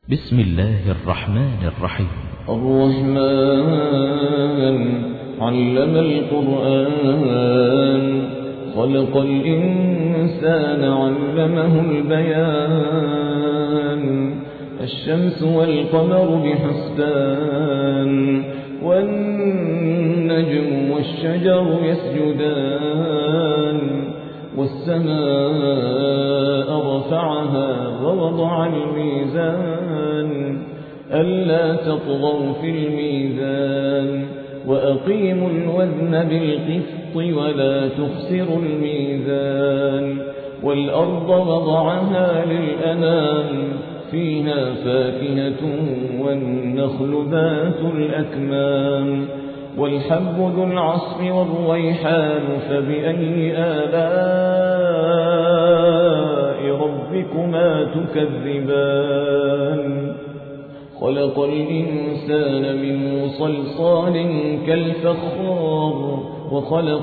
بسم الله الرحمن الرحيم. الرحمن علم القرآن خلق الإنسان علمه البيان الشمس والقمر بحسبان والنجم والشجر يسجدان والسماء رفعها ووضع الميزان ألا تطغوا في الميزان وأقيموا الوزن بالقسط ولا تخسروا الميزان والأرض وضعها للأنام فيها فاكهة والنخل ذات الأكمام والحب ذو العصف والريحان فبأي آلاء ربكما تكذبان خلق الإنسان من صلصال كالفخار وخلق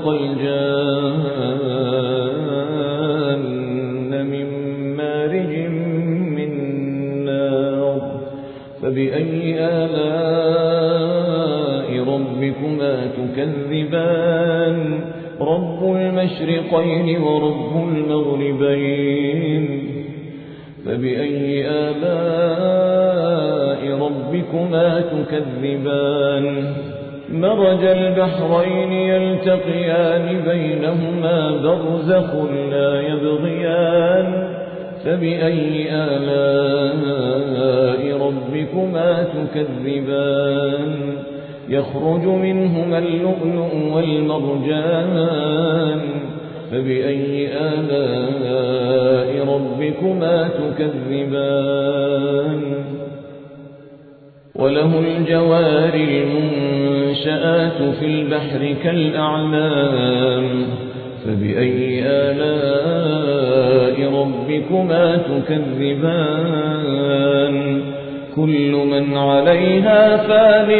الجان من مارج من نار فبأي آلاء ربكما تكذبان رب المشرقين ورب المغربين فبأي آلاء ربكما تكذبان مرج البحرين يلتقيان بينهما برزخ لا يبغيان فبأي آلاء ربكما تكذبان يخرج منهما اللؤلؤ والمرجان فبأي آلاء ربكما تكذبان وله الجوار المنشآت في البحر كالأعلام فبأي آلاء ربكما تكذبان كل من عليها فان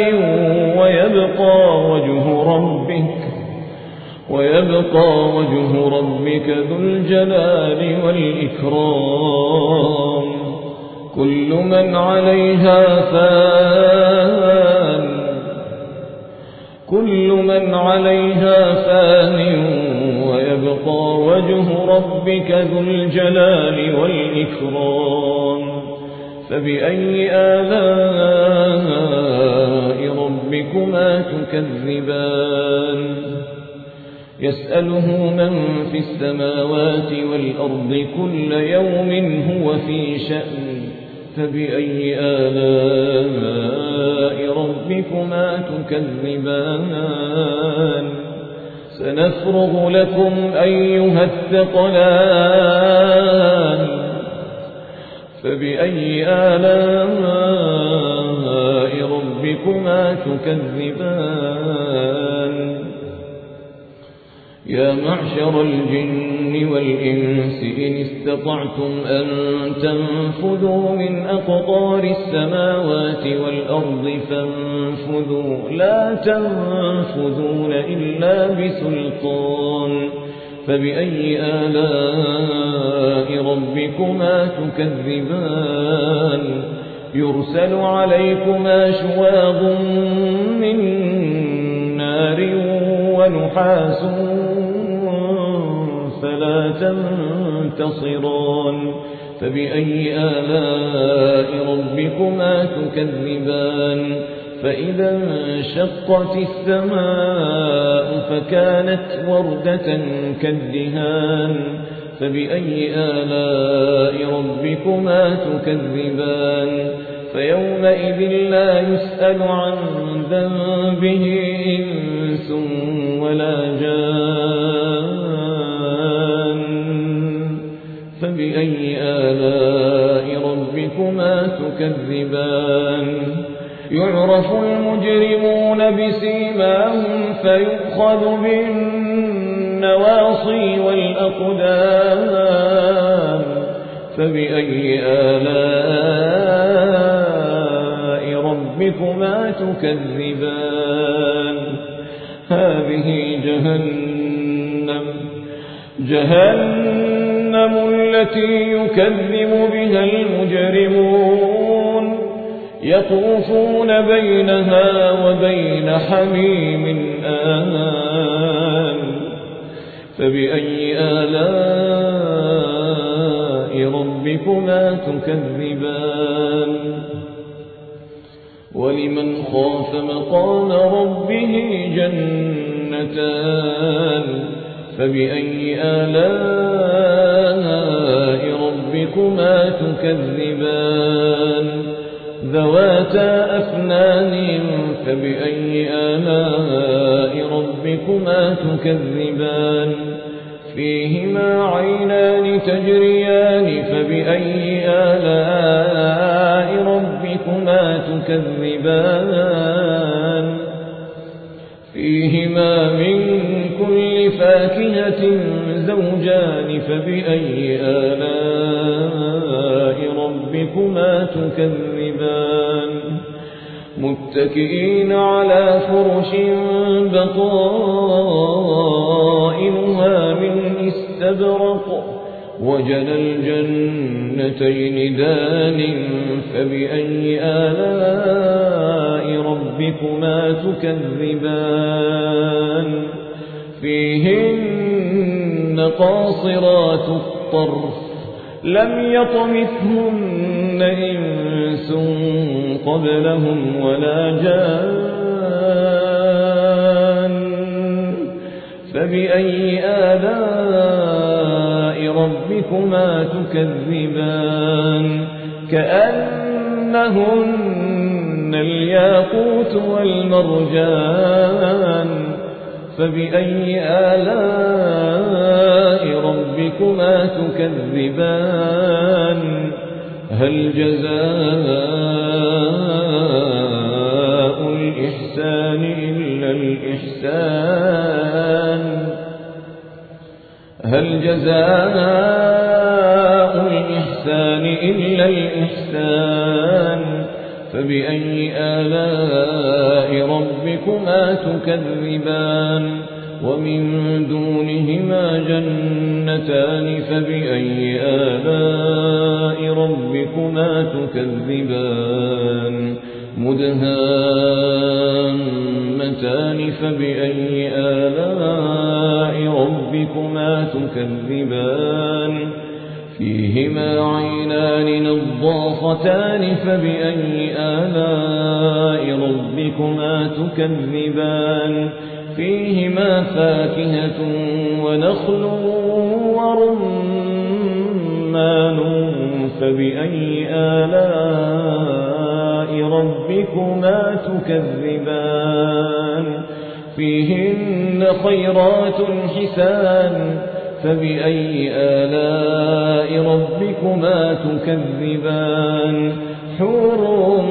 ويبقى وجه ربك ذو الجلال والإكرام كل من عليها فان ويبقى وجه ربك ذو الجلال والإكرام فبأي آلاء ربكما تكذبان يسأله من في السماوات والأرض كل يوم هو في شأن فبأي آلاء ربكما تكذبان سنفرغ لكم أيها الثقلان فبأي آلاء ربكما تكذبان يا معشر الجن والإنس إن استطعتم أن تنفذوا من أقطار السماوات والأرض فانفذوا لا تنفذون إلا بسلطان فبأي آلاء ربكما تكذبان يرسل عليكما شواظ من نار ونحاس فلا تنتصران فبأي آلاء ربكما تكذبان فإذا انشقت السماء فكانت وردة كالدهان فبأي آلاء ربكما تكذبان فيومئذ لا يسأل عن ذنبه إنس ولا جان فبأي آلاء ربكما تكذبان يعرف المجرمون بسيماهم فيؤخذ بالنواصي والأقدام فبأي آلاء ربكما تكذبان هذه جهنم التي يكذب بها المجرمون يطوفون بينها وبين حميم آن فبأي آلاء ربكما تكذبان ولمن خاف مقام ربه جنتان فبأي آلاء ربكما تكذبان ذواتا أفنان فبأي آلاء ربكما تكذبان فيهما عينان تجريان فبأي آلاء ربكما تكذبان فيهما من كل فاكهة زوجان فبأي آلاء ربكما تكذبان متكئين على فرش بطائنها من استبرق وجنى الجنتين دان فبأي آلاء ربكما تكذبان فيهن قاصرات الطرف لم يطمثهن إنس قبلهم ولا جان فبأي آلاء ربكما تكذبان كأنهن الياقوت والمرجان فبأي آلاء ربكما تكذبان هل جزاء الإحسان إلا الإحسان هل جزاء الإحسان إلا الإحسان فبأي آلاء ربكما تكذبان ومن دونهما جنتان فبأي آلاء ربكما تكذبان مدهامتان فبأي آلاء ربكما تكذبان فيهما عينان نضاختان فبأي آلاء ربكما تكذبان فيهما فاكهة ونخل ورمان فبأي آلاء ربكما تكذبان فيهن خيرات حسان فبأي آلاء ربكما تكذبان حور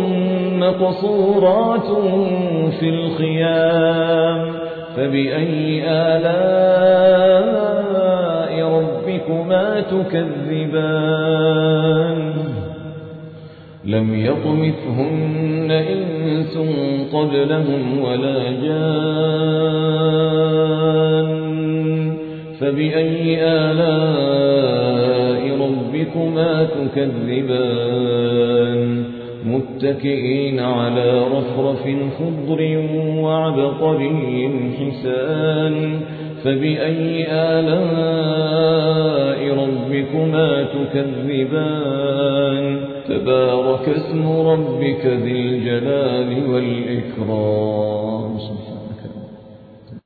مقصورات في الخيام فبأي آلاء ربكما تكذبان لم يطمثهن إنس قبلهم ولا جان فبأي آلاء ربكما تكذبان متكئين على رفرف خضر وعبقري حسان فبأي آلاء ربكما تكذبان تبارك اسم ربك ذي الجلال والإكرام